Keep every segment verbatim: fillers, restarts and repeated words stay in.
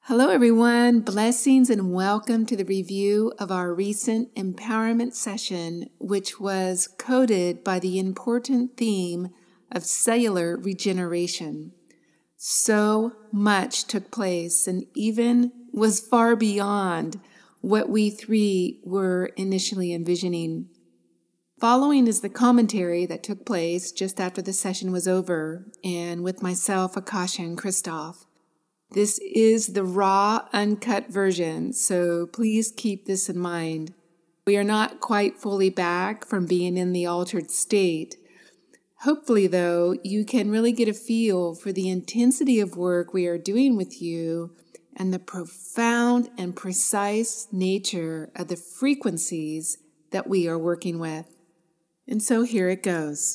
Hello, everyone. Blessings and welcome to the review of our recent empowerment session, which was coded by the important theme of cellular regeneration. So much took place and even was far beyond what we three were initially envisioning. Following is the commentary that took place just after the session was over, and with myself, Akasha, and Christoph. This is the raw, uncut version, so please keep this in mind. We are not quite fully back from being in the altered state. Hopefully, though, you can really get a feel for the intensity of work we are doing with you and the profound and precise nature of the frequencies that we are working with. And so here it goes.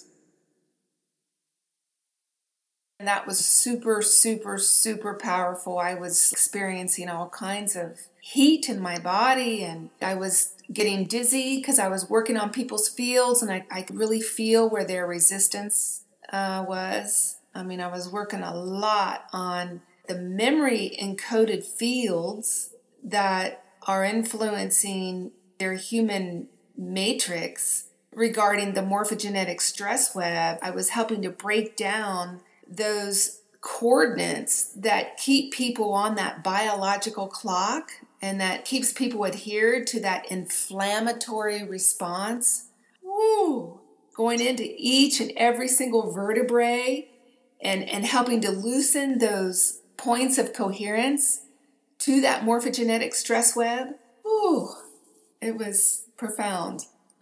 And that was super, super, super powerful. I was experiencing all kinds of heat in my body, and I was getting dizzy because I was working on people's fields, and I, I could really feel where their resistance uh, was. I mean, I was working a lot on the memory encoded fields that are influencing their human matrix regarding the morphogenetic stress web. I was helping to break down those coordinates that keep people on that biological clock and that keeps people adhered to that inflammatory response. Woo! Going into each and every single vertebrae and, and helping to loosen those points of coherence to that morphogenetic stress web. Woo! It was profound.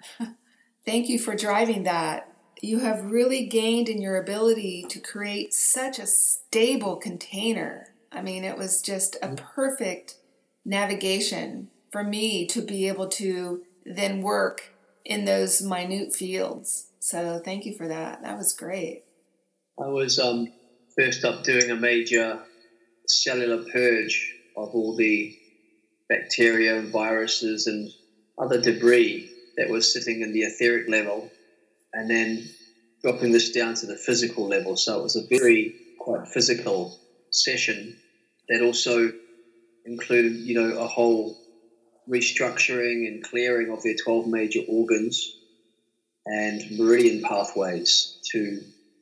Thank you for driving that. You have really gained in your ability to create such a stable container. I mean, it was just a perfect navigation for me to be able to then work in those minute fields. So thank you for that. That was great. I was um, first up doing a major cellular purge of all the bacteria and viruses and other debris that was sitting in the etheric level, and then dropping this down to the physical level. So it was a very quite physical session that also included, you know, a whole restructuring and clearing of their twelve major organs and meridian pathways to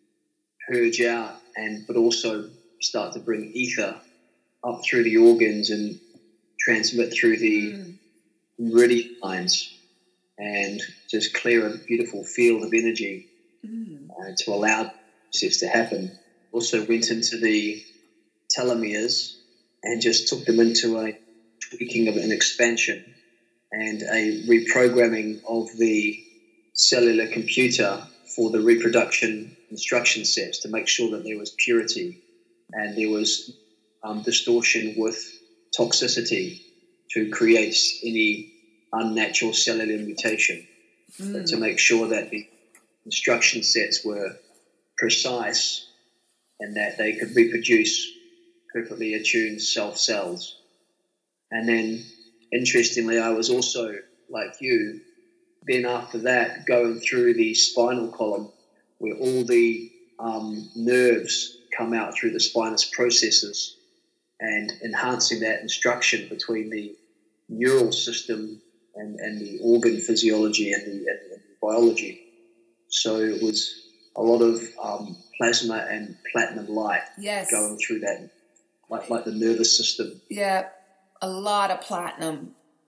purge out, and but also start to bring ether up through the organs and transmit through the mm. meridian lines, and just clear a beautiful field of energy mm. uh, to allow this to happen. Also went into the telomeres and just took them into a tweaking of an expansion and a reprogramming of the cellular computer for the reproduction instruction sets to make sure that there was purity and there was um, distortion with toxicity to create any unnatural cellular mutation, mm. but to make sure that the instruction sets were precise and that they could reproduce perfectly attuned self cells. And then, interestingly, I was also, like you, then after that, going through the spinal column where all the um, nerves come out through the spinous processes and enhancing that instruction between the neural system and, and the organ physiology and the, and the biology. So it was a lot of um, plasma and platinum light yes. going through that, like, like the nervous system. Yeah, a lot of platinum.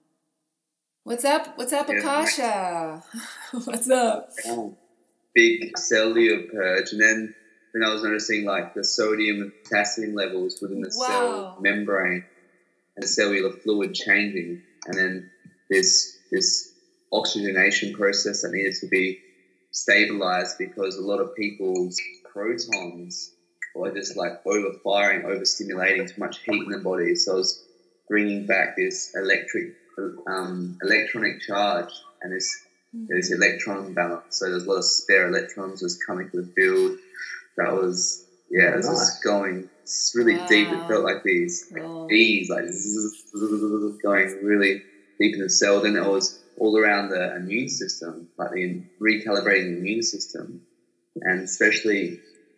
What's up? What's up, yeah, Akasha? Nice. What's up? Um, big cellular purge, and then then I was noticing like the sodium and potassium levels within the wow. cell membrane and the cellular fluid changing, and then this this oxygenation process that needed to be stabilized because a lot of people's protons were just like overfiring, overstimulating, too much heat in the body. So I was bringing back this electric, um, electronic charge and this mm-hmm. this electron balance. So there's a lot of spare electrons just coming to the field. That was yeah, it was nice. Just going it's really wow. deep. It felt like these like bees, like zzz, going really deep in the cell. Then it was all around the immune system, like the recalibrating the immune system, and especially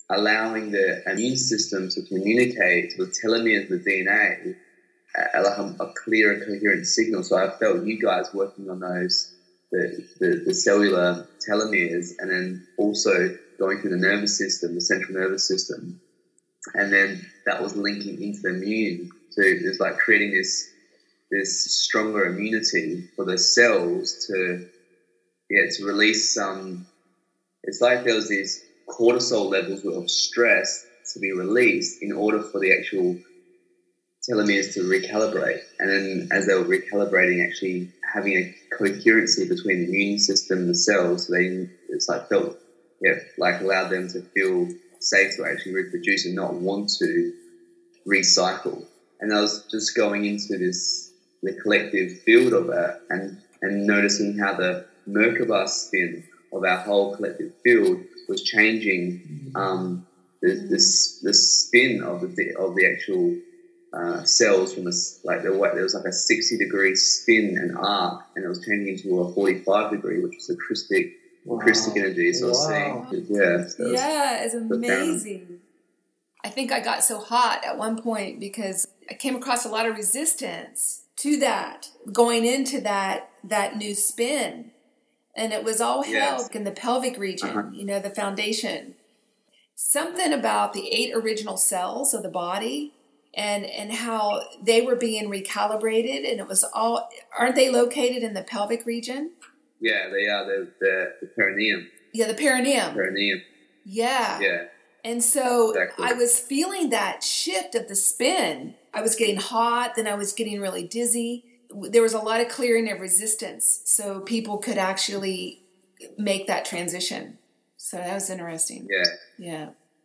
allowing the immune system to communicate to the telomeres of the D N A uh, like a, a clear and coherent signal. So I felt you guys working on those, the, the, the cellular telomeres, and then also going through the nervous system, the central nervous system. And then that was linking into the immune. So it's like creating this this stronger immunity for the cells to, yeah, to release some, it's like there was these cortisol levels of stress to be released in order for the actual telomeres to recalibrate. And then as they were recalibrating, actually having a coherency between the immune system and the cells, so they, it's like felt, yeah, like allowed them to feel safe to actually reproduce and not want to recycle. And I was just going into this, the collective field of it, and, and noticing how the Merkaba spin of our whole collective field was changing um, the, the, the spin of the of the actual uh, cells from a, like there was like a sixty degree spin and arc, and it was changing into a forty-five degree, which was a Christic wow. Christic energy. So wow. I was seeing, yeah, so yeah, it's amazing. I think I got so hot at one point because I came across a lot of resistance to that, going into that that new spin. And it was all held yes. in the pelvic region, uh-huh. you know, the foundation. Something about the eight original cells of the body and, and how they were being recalibrated. And it was all, aren't they located in the pelvic region? Yeah, they are. They're, they're the perineum. Yeah, the perineum. Perineum. Yeah. Yeah. And so exactly. I was feeling that shift of the spin. I was getting hot, then I was getting really dizzy. There was a lot of clearing of resistance, so people could actually make that transition. So that was interesting. Yeah. Yeah.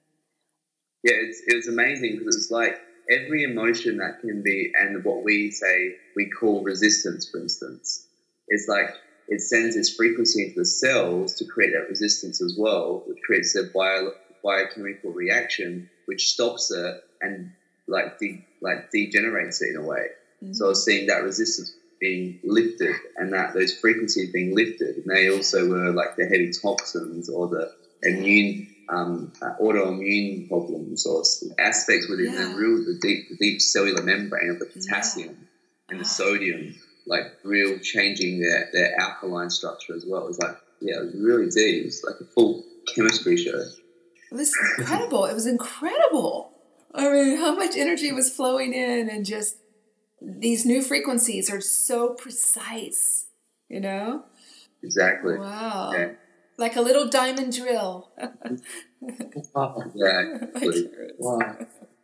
Yeah, it's, it was amazing because it's like every emotion that can be, and what we say, we call resistance, for instance, it's like it sends this frequency into the cells to create that resistance as well, which creates a bio, biochemical reaction, which stops it and like de, like degenerates it in a way. Mm-hmm. So I was seeing that resistance being lifted and that those frequencies being lifted. And they also were like the heavy toxins or the immune, um, uh, autoimmune problems or aspects within yeah. the real, the deep, the deep cellular membrane of the potassium yeah. and the sodium, like real changing their, their alkaline structure as well. It was like, yeah, it was really deep. It was like a full chemistry show. It was incredible. It was incredible. I mean, how much energy was flowing in, and just these new frequencies are so precise, you know? Exactly. Wow. Yeah. Like a little diamond drill. Wow. Exactly. Wow.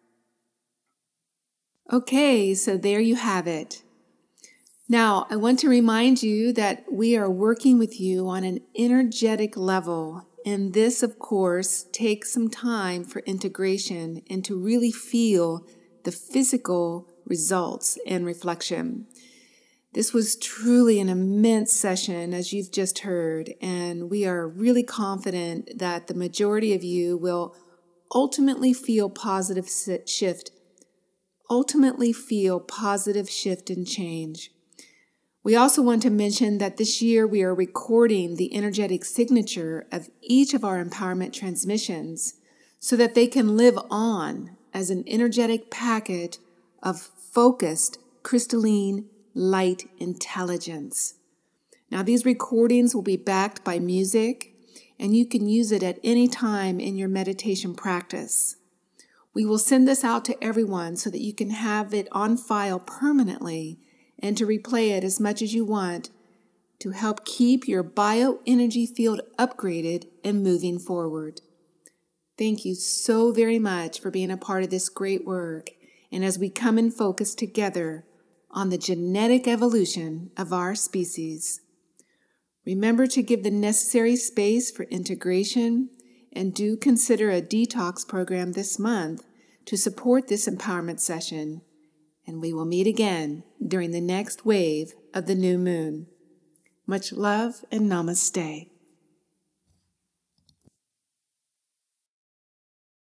Okay, so there you have it. Now, I want to remind you that we are working with you on an energetic level. And this, of course, takes some time for integration and to really feel the physical results and reflection. This was truly an immense session, as you've just heard, and we are really confident that the majority of you will ultimately feel positive shift, ultimately feel positive shift and change. We also want to mention that this year we are recording the energetic signature of each of our empowerment transmissions so that they can live on as an energetic packet of focused, crystalline, light intelligence. Now, these recordings will be backed by music, and you can use it at any time in your meditation practice. We will send this out to everyone so that you can have it on file permanently and to replay it as much as you want to help keep your bioenergy field upgraded and moving forward. Thank you so very much for being a part of this great work, and as we come and focus together on the genetic evolution of our species. Remember to give the necessary space for integration, and do consider a detox program this month to support this empowerment session. And we will meet again during the next wave of the new moon. Much love and namaste.